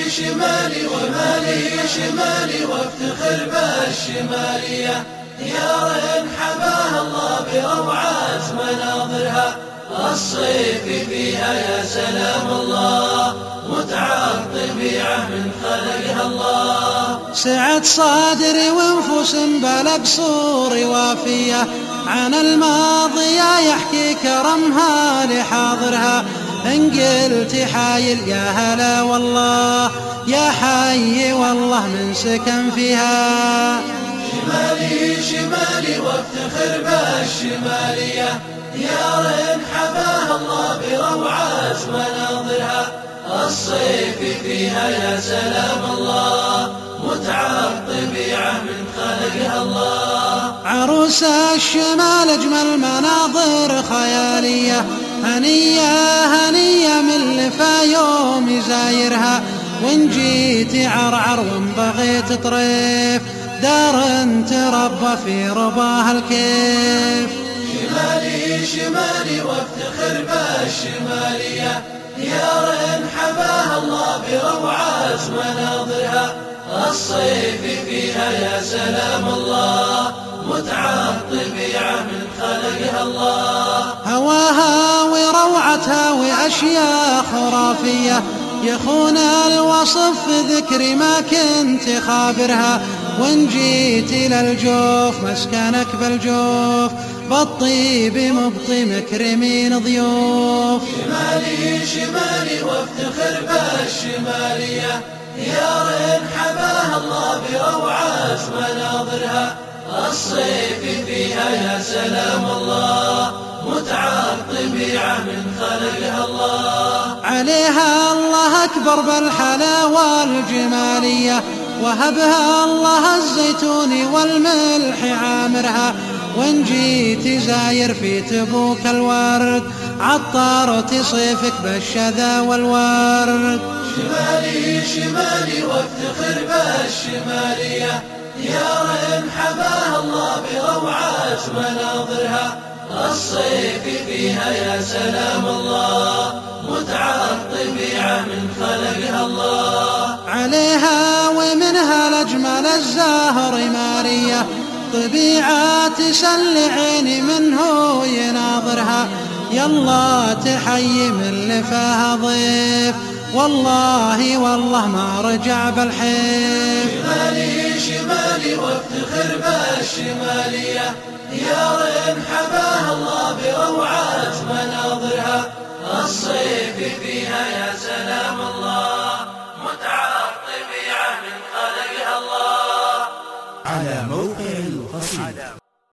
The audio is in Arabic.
شمالي ومالي شمالي وافتخر بالشمالية، ديار حباها الله بروعات مناظرها، الصيف فيها يا سلام الله، متعة الطبيعة من خلقها الله. سعة صادري وانفس بلا قصور وافية، عن الماضية يحكي كرمها لحاضرها، إن قلت حايل يا هلا والله، يا حي والله من سكن فيها. شمالي شمالي وافتخر بالشمالية، ديار حباها الله بروعات مناظرها، الصيف فيها يا سلام الله، متعة الطبيعة من خلقها الله. عروس الشمال أجمل مناظر خيالية، هنية هنية من لفا يوم يزايرها، وإن جيت عرعر وإن بغيت طريف، دار تربى في رباها الكيف. شمالي شمالي وافتخر بالشمالية، ديار حباها الله بروعات مناظرها، الصيف فيها يا سلام الله، متعة الطبيعة من خلقها الله. هواها وروعتها وأشياء خرافية، يخون الوصف في ذكري ما كنت خابرها، وإن جيت إلى الجوف مسكنك بالجوف، بالطيب مبطي مكرمين ضيوف. شمالي شمالي وافتخر بالشمالية، ديار حباها الله بروعات مناظرها، الصيف فيها يا سلام الله، متعة الطبيعة من خلقها الله. عليها الله أكبر بالحلاوة الجمالية، وهبها الله الزيتون والملح عامرها، وإن جيت زاير في تبوك الورد، عطرت صيفك بالشذا والورد. شمالي شمالي وافتخر بالشمالية، ديار حباها الله بروعات مناظرها، الصيف فيها يا سلام الله، متعة الطبيعة من خلقها الله. عليها ومنها الأجمل الزهر مارية، طبيعة تسل عيني منه يناظرها، يلا تحيي من لفاها ضيف، والله والله ما رجع بالحيف. شمالي شمالي وافتخر بالشمالية، ديار حباها الله بروعات مناظرها، الصيف فيها يا سلام الله، متعة الطبيعة من خلقها الله. على موقع القصيدة.